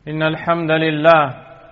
إن الحمد لله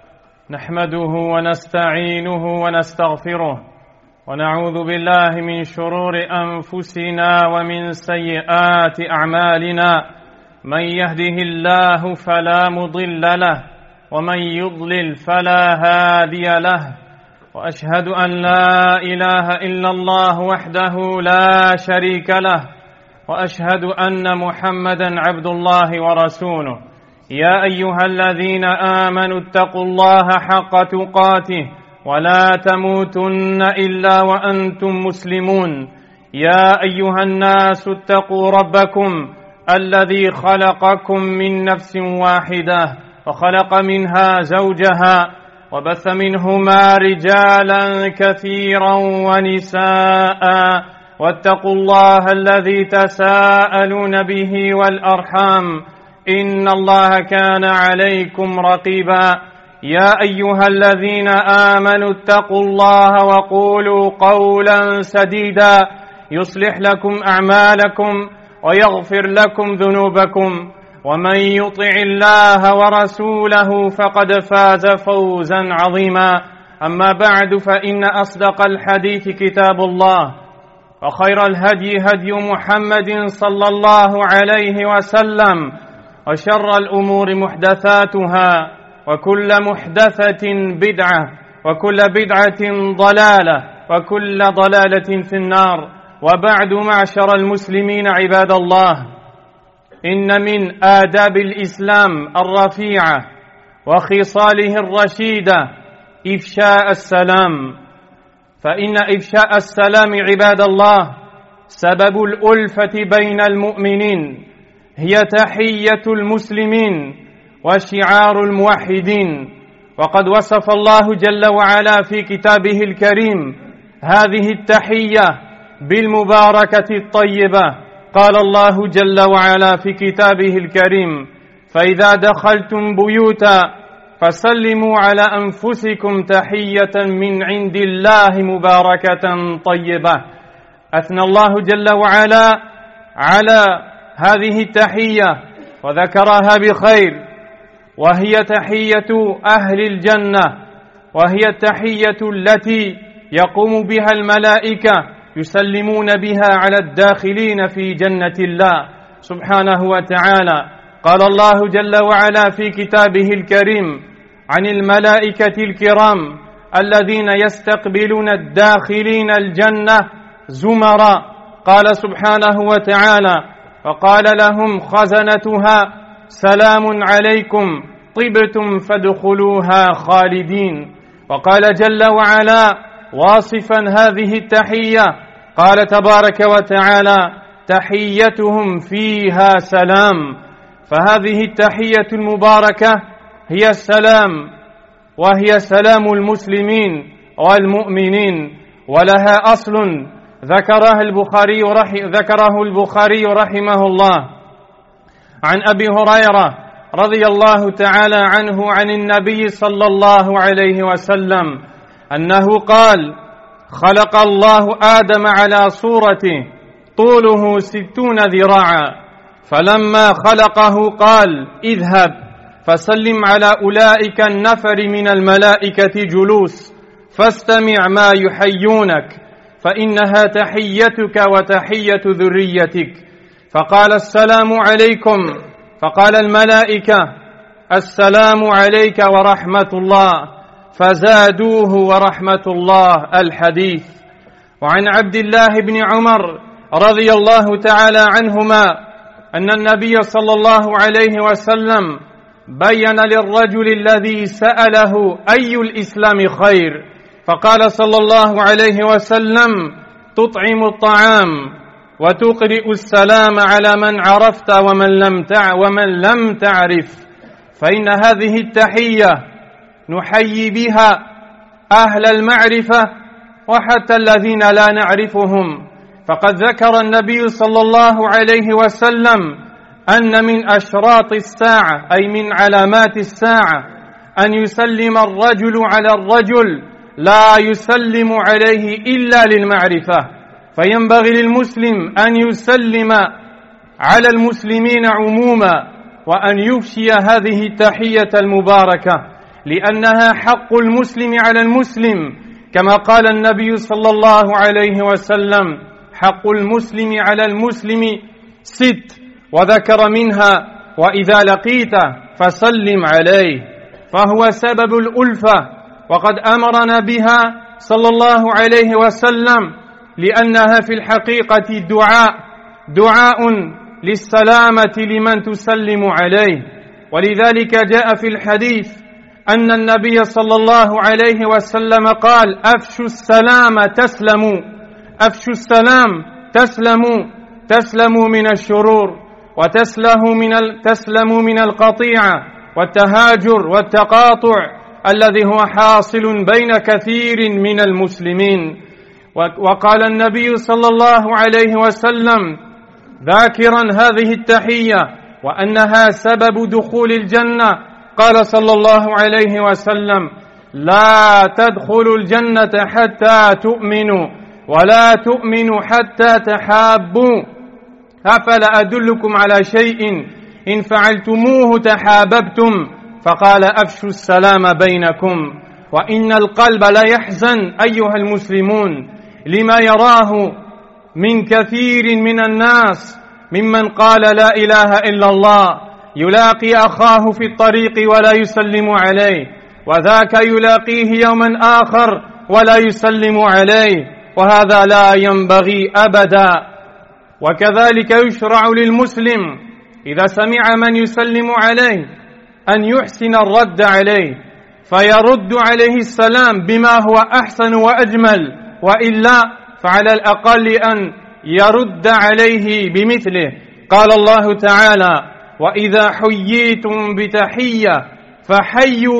نحمده ونستعينه ونستغفره ونعوذ بالله من شرور أنفسنا ومن سيئات أعمالنا من يهده الله فلا مضل له ومن يضلل فلا هادي له وأشهد أن لا إله إلا الله وحده لا شريك له وأشهد أن محمدا عبد الله ورسوله يا أيها الذين آمنوا اتقوا الله حق تقاته ولا تموتن إلا وأنتم مسلمون يا أيها الناس اتقوا ربكم الذي خلقكم من نفس واحدة وخلق منها زوجها وبث منهما رجالا كثيرا ونساء واتقوا الله الذي تساءلون به والأرحام إن الله كان عليكم رقيبا يا أيها الذين آمنوا اتقوا الله وقولوا قولا سديدا يصلح لكم أعمالكم ويغفر لكم ذنوبكم ومن يطع الله ورسوله فقد فاز فوزا عظيما أما بعد فإن أصدق الحديث كتاب الله وخير الهدي هدي محمد صلى الله عليه وسلم وشر الأمور محدثاتها وكل محدثة بدعة وكل بدعة ضلالة وكل ضلالة في النار وبعد معشر المسلمين عباد الله إن من آداب الإسلام الرفيعة وخصاله الرشيدة إفشاء السلام فإن إفشاء السلام عباد الله سبب الألفة بين المؤمنين هي تحية المسلمين وشعار الموحدين وقد وصف الله جل وعلا في كتابه الكريم هذه التحية بالمباركة الطيبة قال الله جل وعلا في كتابه الكريم فإذا دخلتم بيوتا فسلموا على أنفسكم تحية من عند الله مباركة طيبة أثنى الله جل وعلا على هذه التحية وذكرها بخير وهي تحية أهل الجنة وهي التحية التي يقوم بها الملائكة يسلمون بها على الداخلين في جنة الله سبحانه وتعالى قال الله جل وعلا في كتابه الكريم عن الملائكة الكرام الذين يستقبلون الداخلين الجنة زمرا قال سبحانه وتعالى فقال لهم خزنتها سلام عليكم طبتم فادخلوها خالدين وقال جل وعلا واصفا هذه التحية قال تبارك وتعالى تحيتهم فيها سلام فهذه التحية المباركة هي السلام وهي سلام المسلمين والمؤمنين ولها أصل ذكره البخاري رحمه الله عن أبي هريرة رضي الله تعالى عنه عن النبي صلى الله عليه وسلم أنه قال خلق الله آدم على صورته طوله 60 ذراعا فلما خلقه قال اذهب فسلم على أولئك النفر من الملائكة جلوس فاستمع ما يحيونك فإنها تحيتك وتحية ذريتك فقال السلام عليكم فقال الملائكة السلام عليك ورحمة الله فزادوه ورحمة الله الحديث وعن عبد الله بن عمر رضي الله تعالى عنهما أن النبي صلى الله عليه وسلم بين للرجل الذي سأله أي الإسلام خير فقال صلى الله عليه وسلم تطعم الطعام وتقرئ السلام على من عرفت ومن لم تعرف فإن هذه التحية نحيي بها أهل المعرفة وحتى الذين لا نعرفهم فقد ذكر النبي صلى الله عليه وسلم أن من أشراط الساعة أي من علامات الساعة أن يسلم الرجل على الرجل لا يسلم عليه إلا للمعرفة فينبغي للمسلم أن يسلم على المسلمين عموما وأن يفشي هذه التحية المباركة، لأنها حق المسلم على المسلم، كما قال النبي صلى الله عليه وسلم: حق المسلم على المسلم 6، وذكر منها: وإذا لقيته فسلم عليه، فهو سبب الألفة، وقد أمرنا بها صلى الله عليه وسلم، لأنها في الحقيقة دعاء للسلامة لمن تسلم عليه. ولذلك جاء في الحديث أن النبي صلى الله عليه وسلم قال: أفشوا السلام تسلموا، أفشوا السلام تسلموا من الشرور، تسلموا من القطيعة والتهاجر والتقاطع الذي هو حاصل بين كثير من المسلمين. وقال النبي صلى الله عليه وسلم ذاكرا هذه التحية وأنها سبب دخول الجنة، قال صلى الله عليه وسلم: لا تدخلوا الجنة حتى تؤمنوا، ولا تؤمنوا حتى تحابوا، أفلا أدلكم على شيء إن فعلتموه تحاببتم؟ فقال: أفشوا السلام بينكم. وإن القلب لا يحزن أيها المسلمون لما يراه من كثير من الناس ممن قال لا إله إلا الله يلاقي أخاه في الطريق ولا يسلم عليه، وذاك يلاقيه يوما آخر ولا يسلم عليه، وهذا لا ينبغي أبدا. وكذلك يشرع للمسلم إذا سمع من يسلم عليه أن يحسن الرد عليه، فيرد عليه السلام بما هو أحسن وأجمل، وإلا فعلى الأقل أن يرد عليه بمثله. قال الله تعالى: وإذا حييتم بتحية فحيوا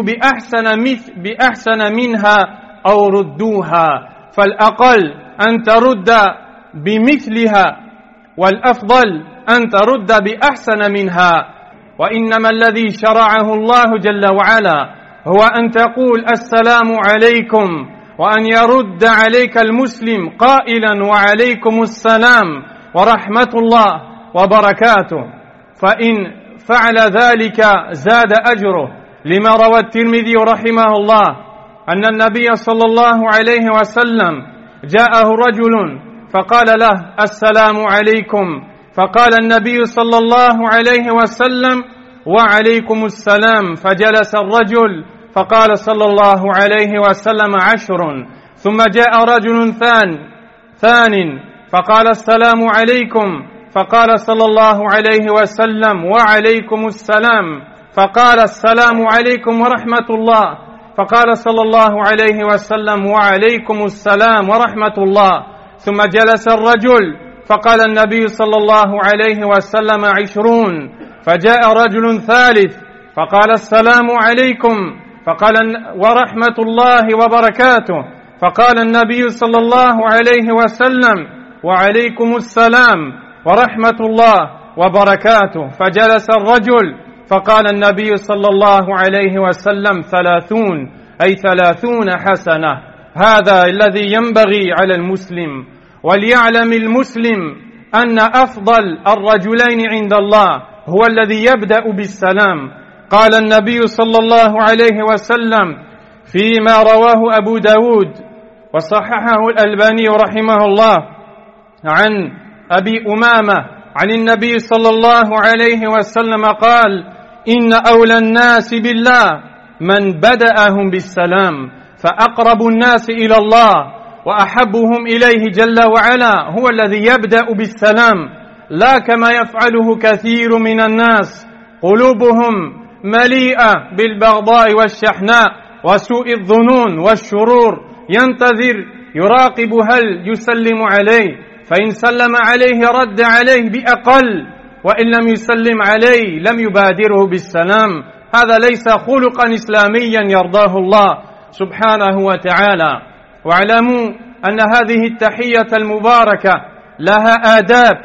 بأحسن منها أو ردوها، فالأقل أن ترد بمثلها، والأفضل أن ترد بأحسن منها. وإنما الذي شرعه الله جل وعلا هو أن تقول السلام عليكم، وأن يرد عليك المسلم قائلا: وعليكم السلام ورحمة الله وبركاته، فإن فعل ذلك زاد أجره. لما روى الترمذي رحمه الله أن النبي صلى الله عليه وسلم جاءه رجل فقال له: السلام عليكم، فقال النبي صلى الله عليه وسلم: وعليكم السلام، فجلس الرجل، فقال صلى الله عليه وسلم: 10. ثم جاء رجل ثان فقال: السلام عليكم، فقال صلى الله عليه وسلم: وعليكم السلام، فقال: السلام عليكم ورحمة الله، فقال صلى الله عليه وسلم: وعليكم السلام ورحمة الله. ثم جلس الرجل فقال النبي صلى الله عليه وسلم: 20. فجاء رجل ثالث فقال: السلام عليكم، فقال: ورحمة الله وبركاته، فقال النبي صلى الله عليه وسلم: وعليكم السلام ورحمة الله وبركاته. فجلس الرجل فقال النبي صلى الله عليه وسلم: 30، أي 30 حسنة. هذا الذي ينبغي على المسلم. وليعلم المسلم أن أفضل الرجلين عند الله هو الذي يبدأ بالسلام. قال النبي صلى الله عليه وسلم فيما رواه أبو داود وصححه الألباني رحمه الله عن أبي أمامة عن النبي صلى الله عليه وسلم قال: إن أولى الناس بالله من بدأهم بالسلام، فأقرب الناس إلى الله وأحبهم إليه جل وعلا هو الذي يبدأ بالسلام، لا كما يفعله كثير من الناس، قلوبهم مليئة بالبغضاء والشحناء وسوء الظنون والشرور، ينتظر يراقب هل يسلم عليه، فإن سلم عليه رد عليه بأقل، وإن لم يسلم عليه لم يبادره بالسلام. هذا ليس خلقا إسلاميا يرضاه الله سبحانه وتعالى. واعلموا أن هذه التحية المباركة لها آداب.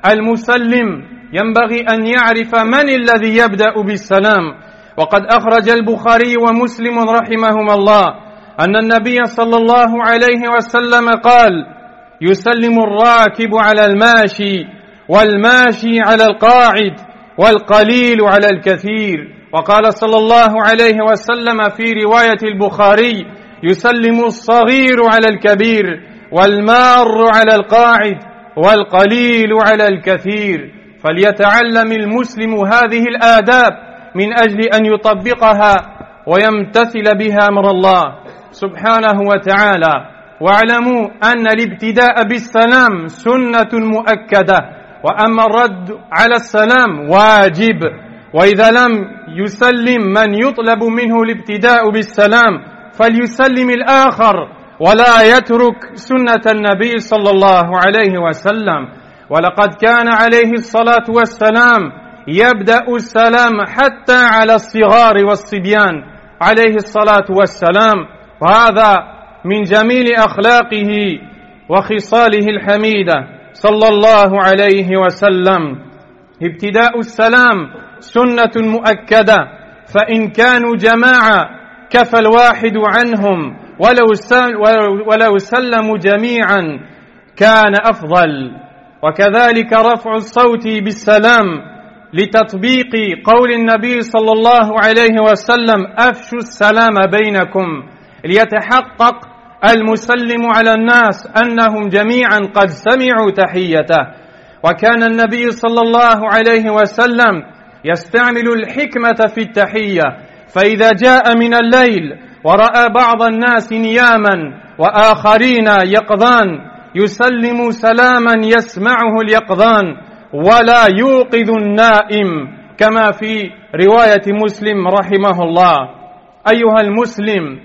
المسلم ينبغي أن يعرف من الذي يبدأ بالسلام. وقد أخرج البخاري ومسلم رحمهما الله أن النبي صلى الله عليه وسلم قال: يسلم الراكب على الماشي، والماشي على القاعد، والقليل على الكثير. وقال صلى الله عليه وسلم في رواية البخاري: يسلم الصغير على الكبير والمار على القاعد والقليل على الكثير. فليتعلم المسلم هذه الآداب من أجل أن يطبقها ويمتثل بها أمر الله سبحانه وتعالى. واعلموا أن الابتداء بالسلام سنة مؤكدة، وأما الرد على السلام واجب. وإذا لم يسلم من يطلب منه الابتداء بالسلام فليسلم الآخر ولا يترك سنة النبي صلى الله عليه وسلم. ولقد كان عليه الصلاة والسلام يبدأ السلام حتى على الصغار والصبيان عليه الصلاة والسلام، وهذا من جميل أخلاقه وخصاله الحميدة صلى الله عليه وسلم. ابتداء السلام سنة مؤكدة، فإن كانوا جماعة كفى الواحد عنهم ولو سلموا جميعا كان أفضل. وكذلك رفع الصوت بالسلام لتطبيق قول النبي صلى الله عليه وسلم: أفشوا السلام بينكم، ليتحقق المسلم على الناس أنهم جميعا قد سمعوا تحيته. وكان النبي صلى الله عليه وسلم يستعمل الحكمة في التحية، فإذا جاء من الليل ورأى بعض الناس نياما وآخرين يقظان يسلم سلاما يسمعه اليقظان ولا يوقظ النائم، كما في رواية مسلم رحمه الله. أيها المسلم،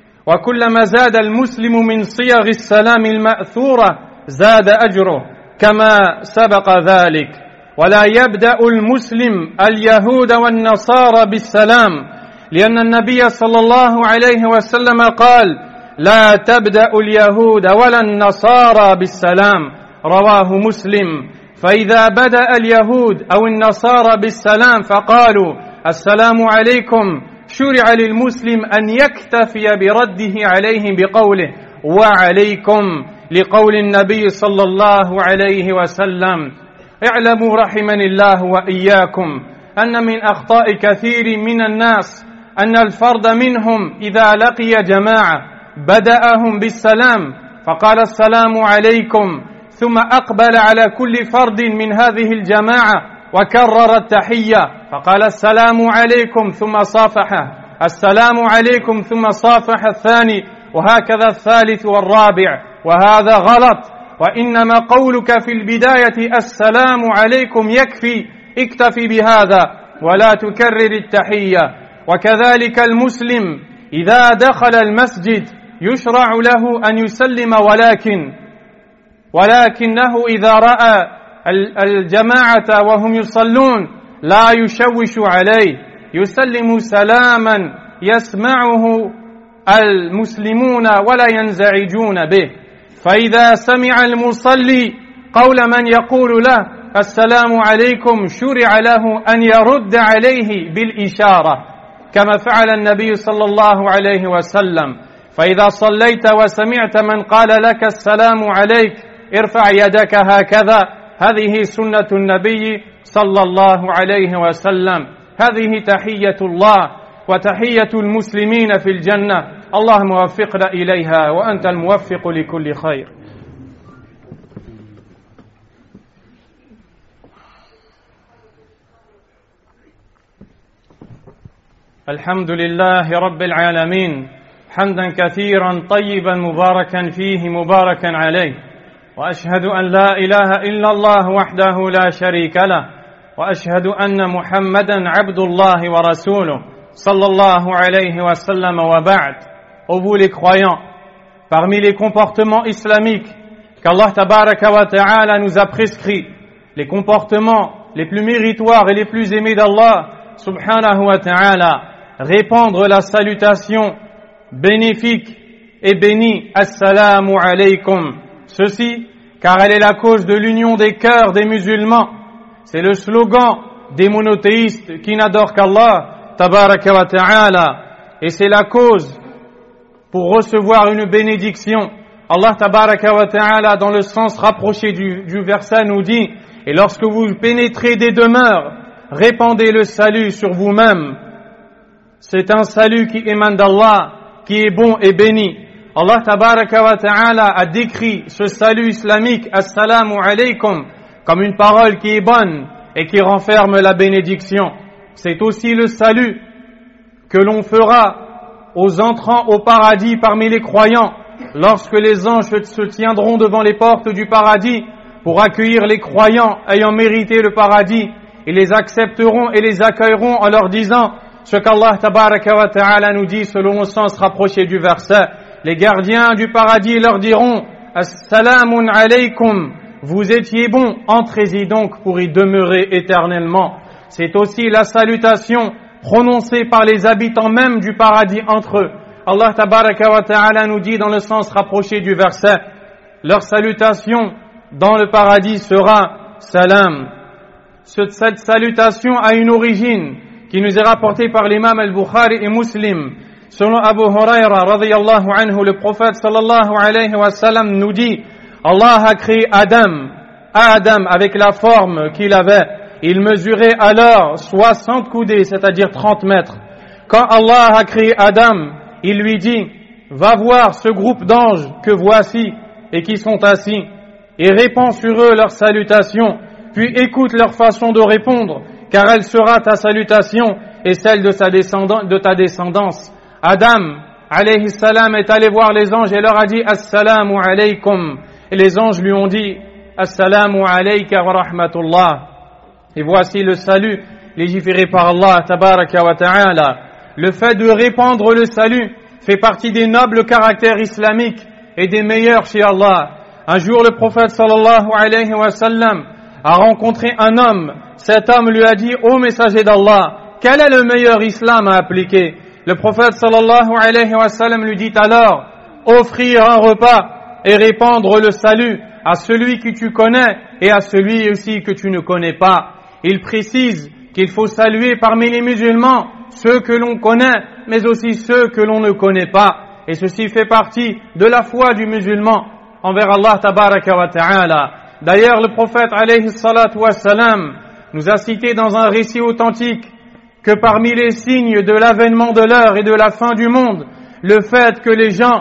وكلما زاد المسلم من صيغ السلام المأثورة زاد أجره كما سبق ذلك. ولا يبدأ المسلم اليهود والنصارى بالسلام، لأن النبي صلى الله عليه وسلم قال: لا تبدأ اليهود ولا النصارى بالسلام، رواه مسلم. فإذا بدأ اليهود أو النصارى بالسلام فقالوا: السلام عليكم، شرع للمسلم أن يكتفي برده عليهم بقوله: وعليكم، لقول النبي صلى الله عليه وسلم. اعلموا رحمني الله وإياكم أن من أخطاء كثير من الناس أن الفرد منهم إذا لقي جماعة بدأهم بالسلام فقال: السلام عليكم، ثم أقبل على كل فرد من هذه الجماعة وكرر التحية فقال: السلام عليكم، ثم صافحه، السلام عليكم، ثم صافح الثاني، وهكذا الثالث والرابع. وهذا غلط، وإنما قولك في البداية السلام عليكم يكفي، اكتفي بهذا ولا تكرر التحية. وكذلك المسلم إذا دخل المسجد يشرع له أن يسلم، ولكنه إذا رأى الجماعة وهم يصلون لا يشوش عليه، يسلم سلاما يسمعه المسلمون ولا ينزعجون به. فإذا سمع المصلي قول من يقول له السلام عليكم شرع له أن يرد عليه بالإشارة، كما فعل النبي صلى الله عليه وسلم. فإذا صليت وسمعت من قال لك السلام عليك ارفع يدك هكذا، هذه سنة النبي صلى الله عليه وسلم. هذه تحية الله وتحية المسلمين في الجنة، اللهم وفقنا إليها وأنت الموفق لكل خير. الحمد لله رب العالمين، حمدا كثيرا طيبا مباركا فيه مباركا عليه، وأشهد أن لا إله إلا الله وحده لا شريك له، وأشهد أن محمدا عبد الله ورسوله صلى الله عليه وسلم وبعد. Ô vous les croyants, parmi les comportements islamiques qu'Allah tabaraka wa ta'ala nous a prescrits, les comportements les plus méritoires et les plus aimés d'Allah subhanahu wa ta'ala, répandre la salutation bénéfique et bénie assalamu alaykum. Ceci car elle est la cause de l'union des cœurs des musulmans. C'est le slogan des monothéistes qui n'adorent qu'Allah tabaraka wa ta'ala, et c'est la cause pour recevoir une bénédiction. Allah tabaraka wa ta'ala, dans le sens rapproché du verset, nous dit: et lorsque vous pénétrez des demeures, répandez le salut sur vous-même. C'est un salut qui émane d'Allah, qui est bon et béni. Allah tabaraka wa ta'ala a décrit ce salut islamique, assalamu alaykum, comme une parole qui est bonne et qui renferme la bénédiction. C'est aussi le salut que l'on fera aux entrants au paradis parmi les croyants, lorsque les anges se tiendront devant les portes du paradis pour accueillir les croyants ayant mérité le paradis. Ils les accepteront et les accueilleront en leur disant ce qu'Allah tabaraka wa ta'ala nous dit selon le sens rapproché du verset. Les gardiens du paradis leur diront Assalamun alaykum, vous étiez bons, entrez-y donc pour y demeurer éternellement. C'est aussi la salutation prononcée par les habitants même du paradis entre eux. Allah tabaraka wa ta'ala nous dit dans le sens rapproché du verset, leur salutation dans le paradis sera salam. Cette salutation a une origine qui nous est rapportée par l'imam al-Bukhari et Muslim. Selon Abu Huraira radiyallahu anhu, le prophète sallallahu alayhi wa sallam nous dit Allah a créé Adam avec la forme qu'il avait. Il mesurait alors 60 coudées, c'est-à-dire 30 mètres. Quand Allah a créé Adam, il lui dit va voir ce groupe d'anges que voici et qui sont assis et répands sur eux leur salutation, puis écoute leur façon de répondre, car elle sera ta salutation et celle de ta descendance. Adam, alayhi salam, est allé voir les anges et leur a dit Assalamu alaykum. Et les anges lui ont dit Assalamu alayka wa rahmatullah. Et voici le salut légiféré par Allah tabaraka wa ta'ala. Le fait de répandre le salut fait partie des nobles caractères islamiques et des meilleurs chez Allah. Un jour, le prophète sallallahu alayhi wa sallam a rencontré un homme. Cet homme lui a dit ô messager d'Allah, quel est le meilleur islam à appliquer? Le prophète sallallahu alayhi wa sallam lui dit alors offrir un repas et répandre le salut à celui que tu connais et à celui aussi que tu ne connais pas. Il précise qu'il faut saluer parmi les musulmans ceux que l'on connaît mais aussi ceux que l'on ne connaît pas, et ceci fait partie de la foi du musulman envers Allah tabaraka wa ta'ala. D'ailleurs, le prophète alayhi salatu wa salam nous a cité dans un récit authentique que parmi les signes de l'avènement de l'heure et de la fin du monde, le fait que les gens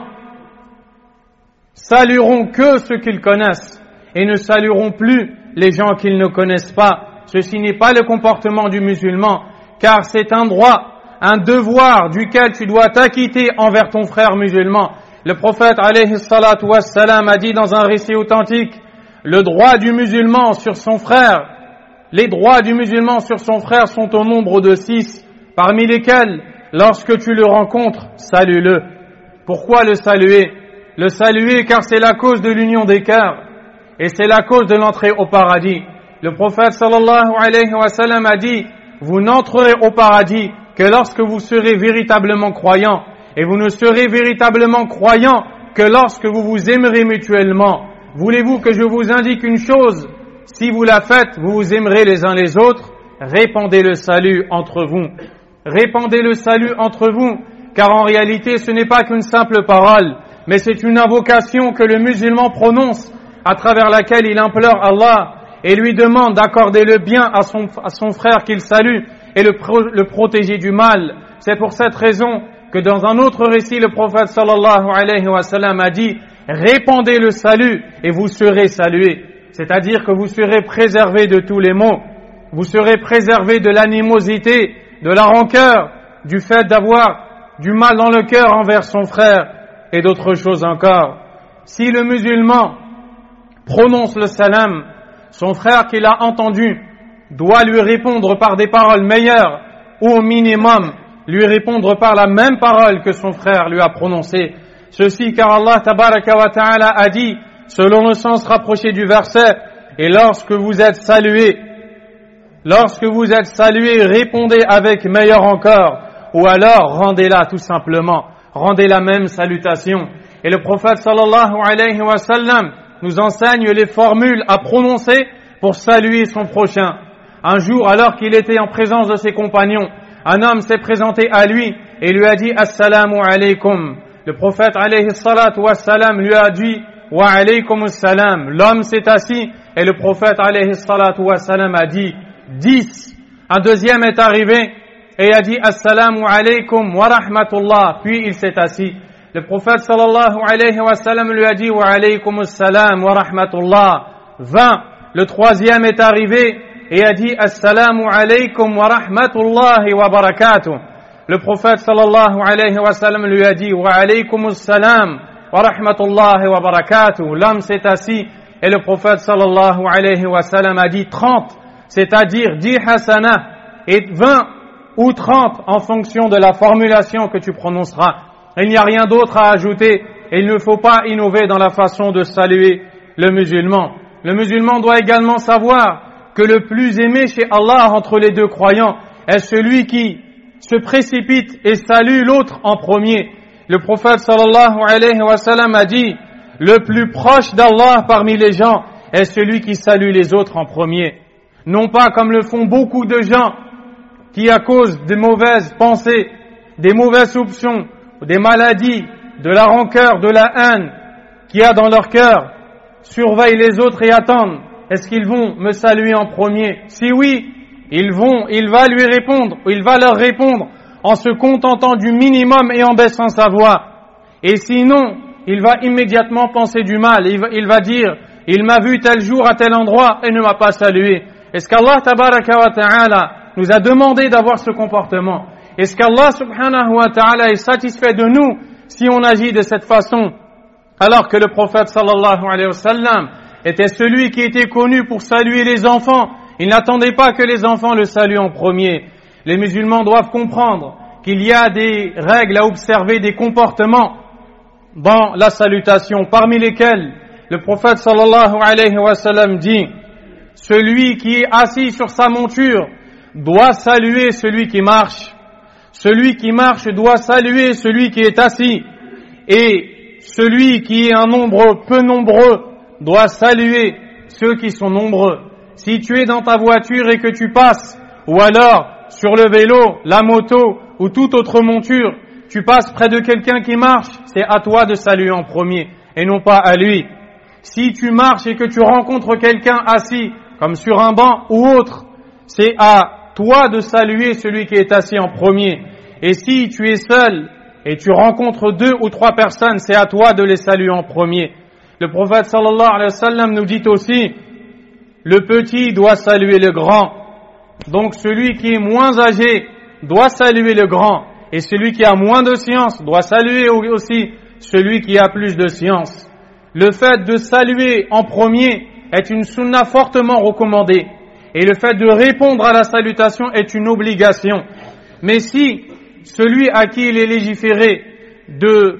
salueront que ceux qu'ils connaissent et ne salueront plus les gens qu'ils ne connaissent pas. Ceci n'est pas le comportement du musulman, car c'est un droit, un devoir duquel tu dois t'acquitter envers ton frère musulman. Le prophète alayhi salatu wa salam a dit dans un récit authentique, le droit du musulman sur son frère, les droits du musulman sur son frère sont au nombre de 6, parmi lesquels, lorsque tu le rencontres, salue-le. Pourquoi le saluer? Le saluer car c'est la cause de l'union des cœurs et c'est la cause de l'entrée au paradis. Le prophète sallallahu alayhi wa sallam a dit, vous n'entrerez au paradis que lorsque vous serez véritablement croyants, et vous ne serez véritablement croyants que lorsque vous vous aimerez mutuellement. Voulez-vous que je vous indique une chose? Si vous la faites, vous vous aimerez les uns les autres. Répandez le salut entre vous. Répandez le salut entre vous, car en réalité ce n'est pas qu'une simple parole, mais c'est une invocation que le musulman prononce, à travers laquelle il implore Allah et lui demande d'accorder le bien à son frère qu'il salue et le protéger du mal. C'est pour cette raison que dans un autre récit, le prophète sallallahu alayhi wa sallam a dit « Répandez le salut et vous serez salués ». C'est-à-dire que vous serez préservés de tous les maux, vous serez préservés de l'animosité, de la rancœur, du fait d'avoir du mal dans le cœur envers son frère et d'autres choses encore. Si le musulman prononce le salam, son frère qui l'a entendu doit lui répondre par des paroles meilleures ou au minimum lui répondre par la même parole que son frère lui a prononcée. Ceci car Allah tabaraka wa ta'ala a dit, selon le sens rapproché du verset, et lorsque vous êtes salués, répondez avec meilleur encore, ou alors rendez-la tout simplement, rendez la même salutation. Et le prophète sallallahu alayhi wa sallam nous enseigne les formules à prononcer pour saluer son prochain. Un jour, alors qu'il était en présence de ses compagnons, un homme s'est présenté à lui et lui a dit « Assalamu alaykum ». Le prophète alayhi salatu wa salam lui a dit « Wa alaykum assalam ». L'homme s'est assis et le prophète alayhi salatu wa salam a dit « 10 un deuxième est arrivé et a dit Assalamu alaykum wa rahmatullah, puis il s'est assis. Le prophète sallallahu alayhi wa sallam lui a dit wa alaykum assalam wa rahmatullah. 20. Le troisième est arrivé et a dit Assalamu alaykum wa rahmatullahi wa barakatuh. Le prophète sallallahu alayhi wa sallam lui a dit wa alaykum assalam wa rahmatullahi wa barakatuh. L'homme s'est assis et le prophète sallallahu alayhi wa sallam a dit 30, c'est-à-dire 10 hasanah et 20 ou 30 en fonction de la formulation que tu prononceras. Il n'y a rien d'autre à ajouter et il ne faut pas innover dans la façon de saluer le musulman. Le musulman doit également savoir que le plus aimé chez Allah entre les deux croyants est celui qui se précipite et salue l'autre en premier. Le prophète sallallahu alayhi wa sallam a dit le plus proche d'Allah parmi les gens est celui qui salue les autres en premier. Non pas comme le font beaucoup de gens qui, à cause des mauvaises pensées, des mauvaises soupçons, des maladies, de la rancœur, de la haine qu'il y a dans leur cœur, surveillent les autres et attendent. Est-ce qu'ils vont me saluer en premier? Si oui, il va leur répondre en se contentant du minimum et en baissant sa voix. Et sinon, il va immédiatement penser du mal. Il va dire, il m'a vu tel jour à tel endroit et ne m'a pas salué. Est-ce qu'Allah tabaraka wa ta'ala nous a demandé d'avoir ce comportement? Est-ce qu'Allah subhanahu wa ta'ala est satisfait de nous si on agit de cette façon? Alors que le prophète sallallahu alayhi wa sallam était celui qui était connu pour saluer les enfants. Il n'attendait pas que les enfants le saluent en premier. Les musulmans doivent comprendre qu'il y a des règles à observer, des comportements dans la salutation, parmi lesquels le prophète sallallahu alayhi wa sallam dit celui qui est assis sur sa monture doit saluer celui qui marche. Celui qui marche doit saluer celui qui est assis. Et celui qui est un nombre peu nombreux doit saluer ceux qui sont nombreux. Si tu es dans ta voiture et que tu passes, ou alors sur le vélo, la moto ou toute autre monture, tu passes près de quelqu'un qui marche, c'est à toi de saluer en premier et non pas à lui. Si tu marches et que tu rencontres quelqu'un assis, comme sur un banc ou autre, c'est à toi de saluer celui qui est assis en premier. Et si tu es seul et tu rencontres 2 ou 3 personnes, c'est à toi de les saluer en premier. Le prophète sallallahu alayhi wa sallam nous dit aussi, le petit doit saluer le grand. Donc celui qui est moins âgé doit saluer le grand. Et celui qui a moins de science doit saluer aussi celui qui a plus de science. Le fait de saluer en premier est une sunna fortement recommandée. Et le fait de répondre à la salutation est une obligation. Mais si celui à qui il est légiféré de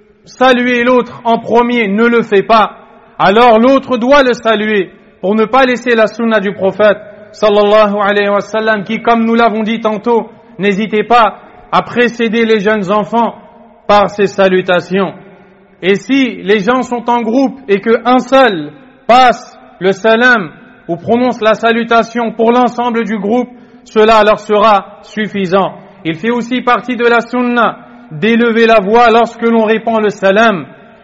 saluer l'autre en premier ne le fait pas, alors l'autre doit le saluer pour ne pas laisser la sunna du prophète sallallahu alayhi wa sallam qui, comme nous l'avons dit tantôt, n'hésitez pas à précéder les jeunes enfants par ces salutations. Et si les gens sont en groupe et qu'un seul passe le salam ou prononce la salutation pour l'ensemble du groupe, cela leur sera suffisant. Il fait aussi partie de la sunna d'élever la voix lorsque l'on répand le salam,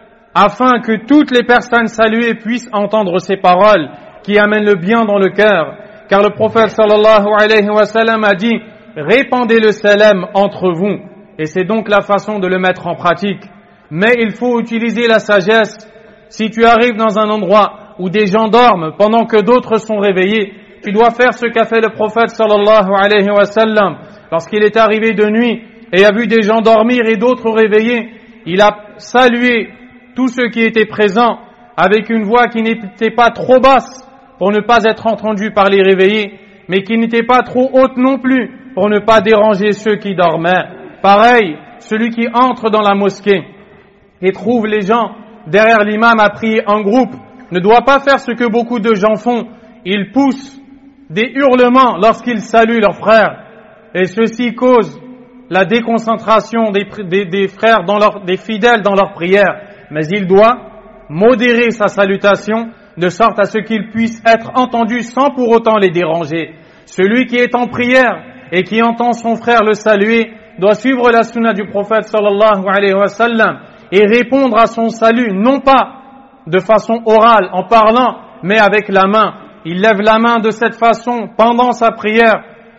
afin que toutes les personnes saluées puissent entendre ces paroles qui amènent le bien dans le cœur. Car le prophète sallallahu alayhi wa sallam a dit « Répandez le salam entre vous ». Et c'est donc la façon de le mettre en pratique. Mais il faut utiliser la sagesse. Si tu arrives dans un endroit où des gens dorment pendant que d'autres sont réveillés, tu dois faire ce qu'a fait le prophète sallallahu alayhi wa sallam. Lorsqu'il est arrivé de nuit et a vu des gens dormir et d'autres réveillés, il a salué tous ceux qui étaient présents avec une voix qui n'était pas trop basse pour ne pas être entendue par les réveillés, mais qui n'était pas trop haute non plus pour ne pas déranger ceux qui dormaient. Pareil, celui qui entre dans la mosquée et trouve les gens derrière l'imam à prier en groupe ne doit pas faire ce que beaucoup de gens font. Ils poussent des hurlements lorsqu'ils saluent leurs frères. Et ceci cause la déconcentration des frères, des fidèles dans leur prière. Mais il doit modérer sa salutation de sorte à ce qu'il puisse être entendu sans pour autant les déranger. Celui qui est en prière et qui entend son frère le saluer doit suivre la sunna du prophète sallallahu alayhi wa sallam et répondre à son salut, non pas de façon orale, en parlant, mais avec la main. Il lève la main de cette façon pendant sa prière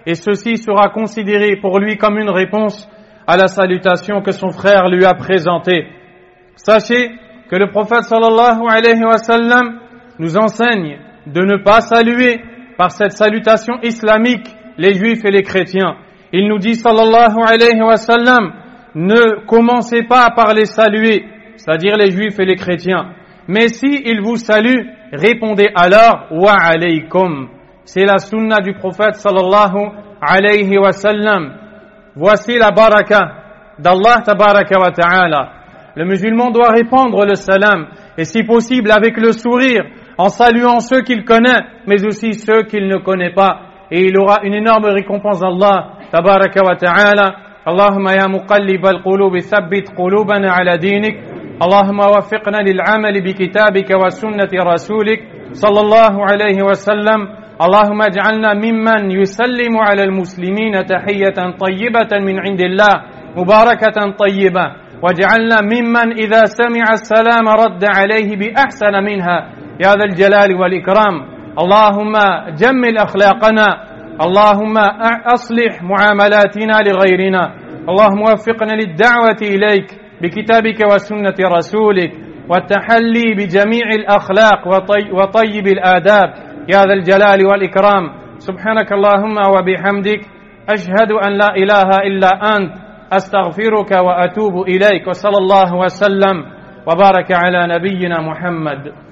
et ceci sera considéré pour lui comme une réponse à la salutation que son frère lui a présentée. Sachez que le prophète sallallahu alayhi wa sallam nous enseigne de ne pas saluer par cette salutation islamique les juifs et les chrétiens. Il nous dit sallallahu alayhi wa sallam, ne commencez pas par les saluer, c'est-à-dire les juifs et les chrétiens. Mais si ils vous saluent, répondez alors wa alaykum. C'est la sunna du prophète sallallahu alayhi wa sallam. Voici la baraka d'Allah tabaraka wa ta'ala. Le musulman doit répandre le salam, et si possible avec le sourire, en saluant ceux qu'il connaît, mais aussi ceux qu'il ne connaît pas. Et il aura une énorme récompense d'Allah tabaraka wa ta'ala. Allahumma ya muqallib al-qulub thabbit qulubana ala dinik. Allahumma waffiqna lil'amal bi kitabika wa sunnati rasulik sallallahu alayhi wa sallam. اللهم اجعلنا ممن يسلم على المسلمين تحية طيبة من عند الله مباركة طيبة واجعلنا ممن إذا سمع السلام رد عليه بأحسن منها يا ذا الجلال والإكرام اللهم جمل أخلاقنا اللهم أصلح معاملاتنا لغيرنا اللهم وفقنا للدعوة إليك بكتابك وسنة رسولك والتحلي بجميع الأخلاق وطيب الآداب يا ذا الجلال والإكرام سبحانك اللهم وبحمدك أشهد أن لا إله إلا أنت أستغفرك وأتوب إليك وصلى الله وسلم وبارك على نبينا محمد